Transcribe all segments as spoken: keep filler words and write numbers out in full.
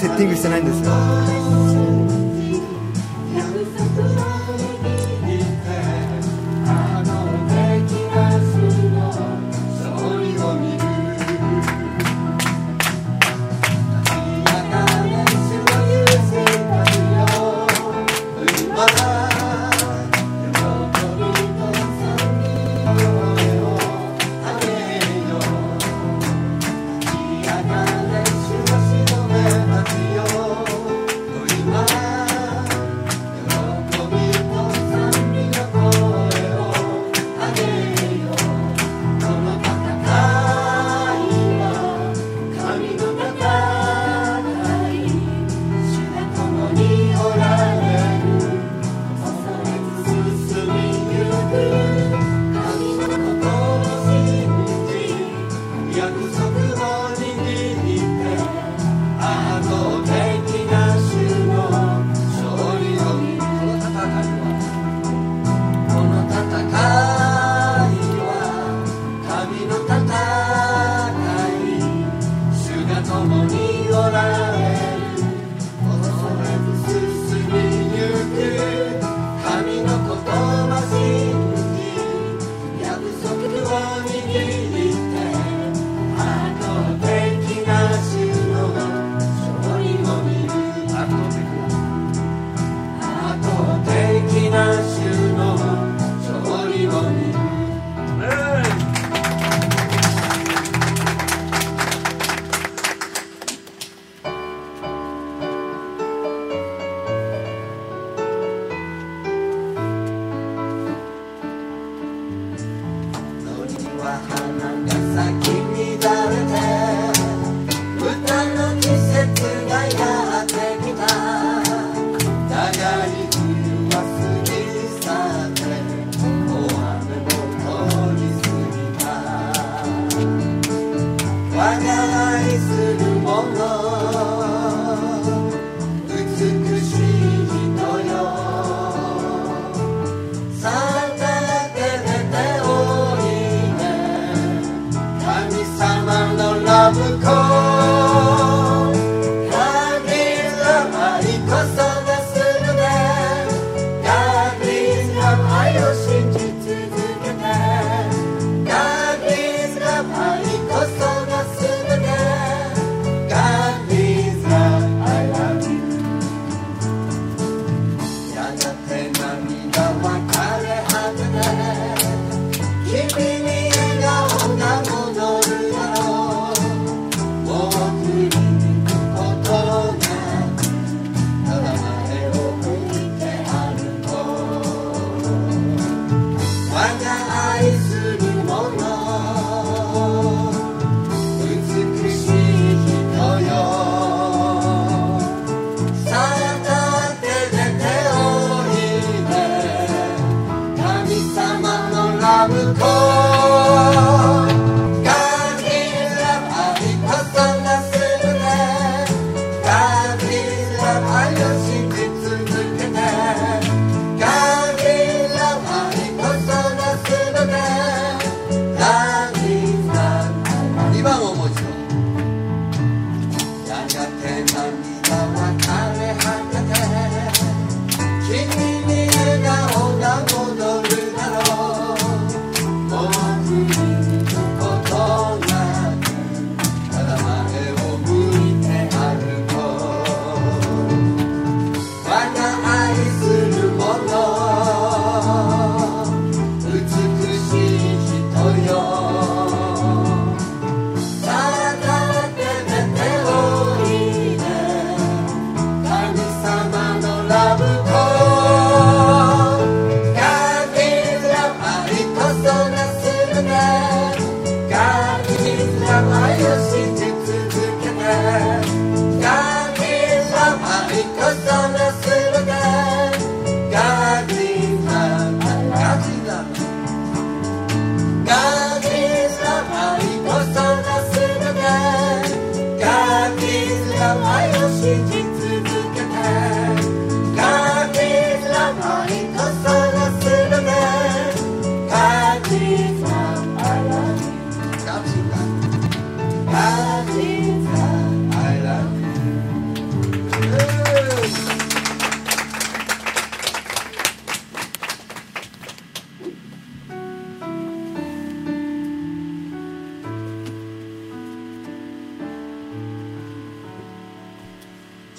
セッティングしてないんですよ。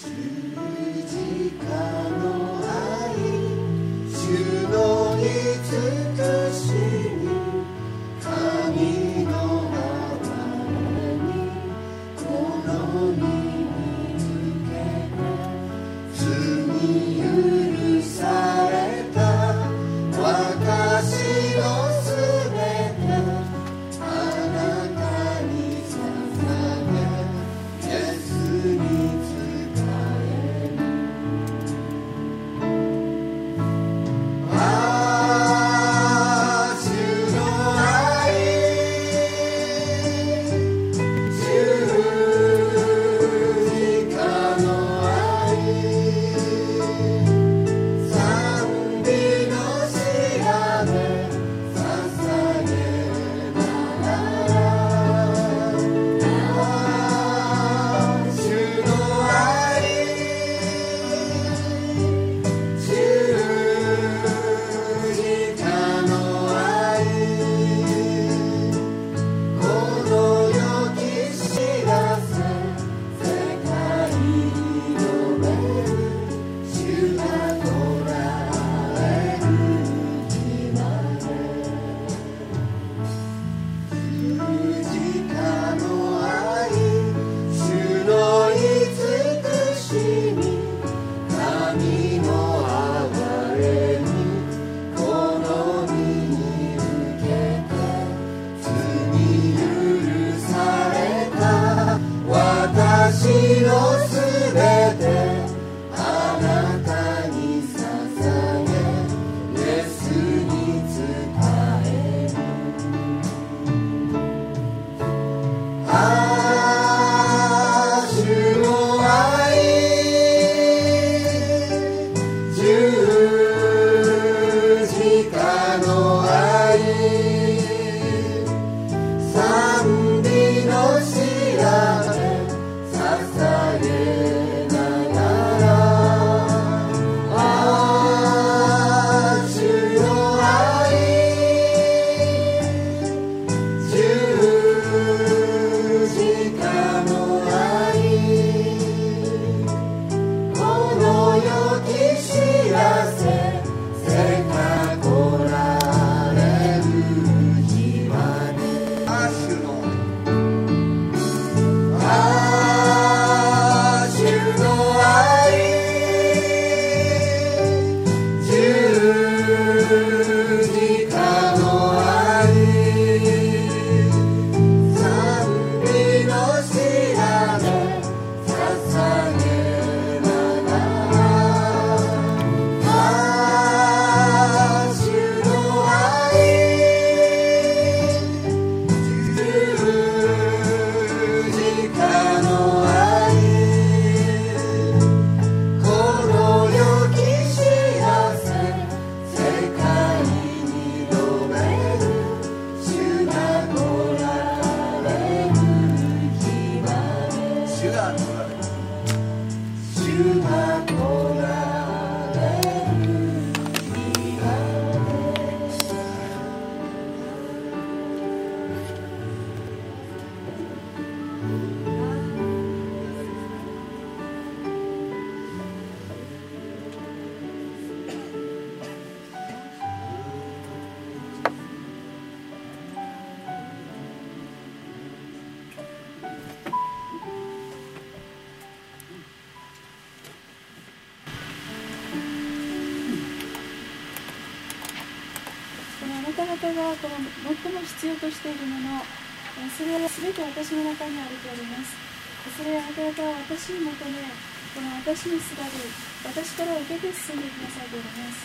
方がこの最も必要としているもの、それは全て私の中にあるとあります。それはあなた方は私に求め、この私にすがり、私から受けて進んでくださいとあります。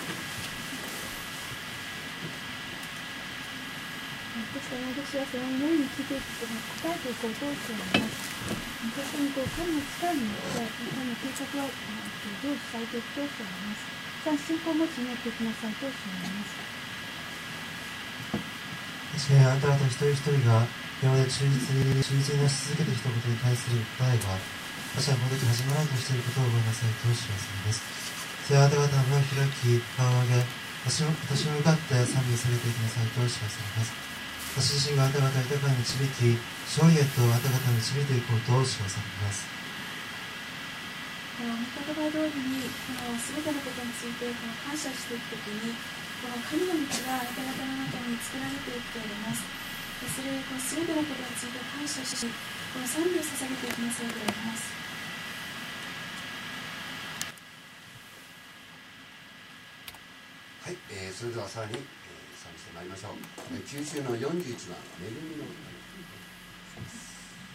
ですから私はそのように聞いていくと答えていこうと思います。本当にこう神の力によって神の計画を成就されていくと思います。さあ信仰を持ちにやっていきなさいと思います。 確かにあなた方一人一人が今まで忠実に忠実になし続けてきたことに対する答えが私はこの時始まらんとしていることを覚えなさいと主はされます。それはあなた方の目を開き顔を上げ私も私に向かって賛美されていきなさいと主はされます。私自身があなた方を豊かに導き勝利へとあなた方を導いていこうと主はされます。 この御言葉通りにこの全てのことについてこの感謝していくときに、この神の道があなた方の中に作られていくとあります。それこの全てのことについて感謝し、この賛美を捧げていきますようであります。 はい、えー、それではさらに、えー、賛美してまいりましょう。えー、きゅう週のよんじゅういちばん、恵みの歌です。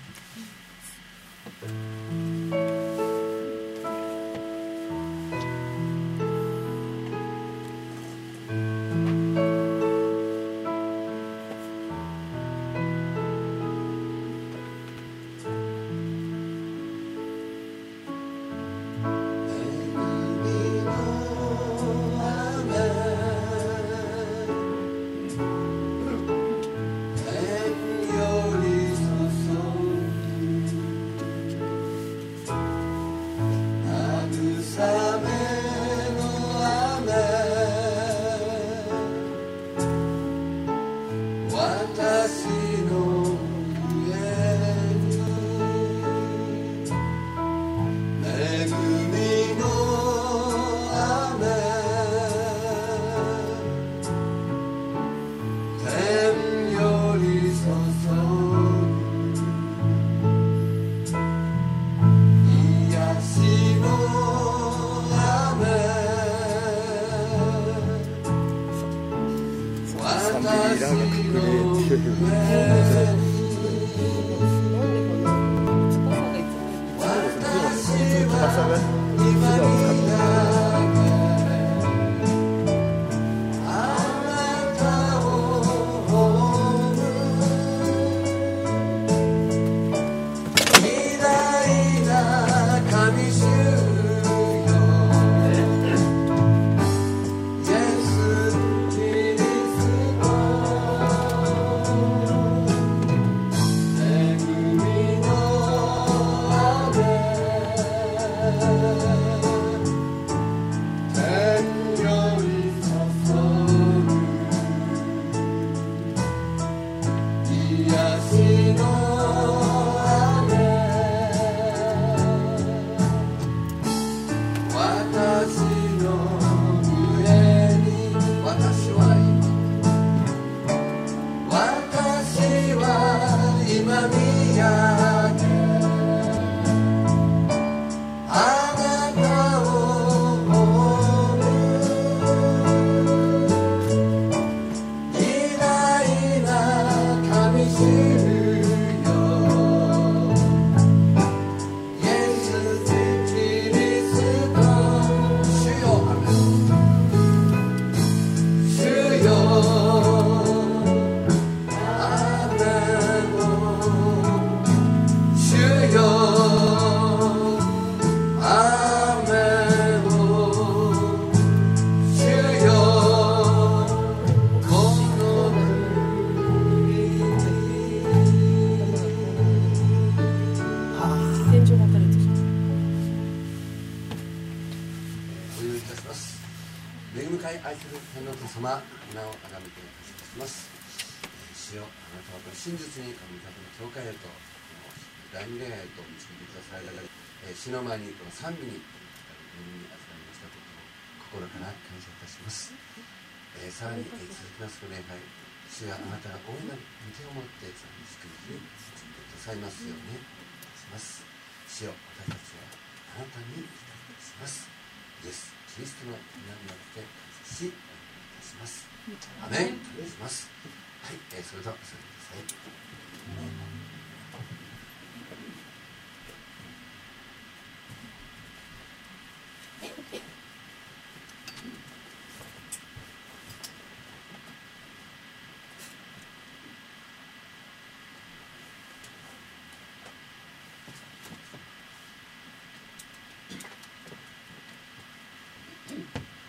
真実にこの御教会へと第二礼拝へと導いてください。主の前にこの賛美に恵みに預かりましたことを心から感謝いたします。えー、さらに、えー、続きます礼拝、主があなたが大いなる御手を持って賛美祝福に導いてくださいますようにいたします。主よ、私たちはあなたに期待いたします。イエス・キリストの皆によって感謝し、お願いいたします。アメン。感謝します。はい、えー、それではお座りください。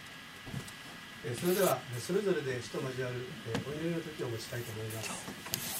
それではそれぞれで主と交わるお祈りの時を持ちたいと思います。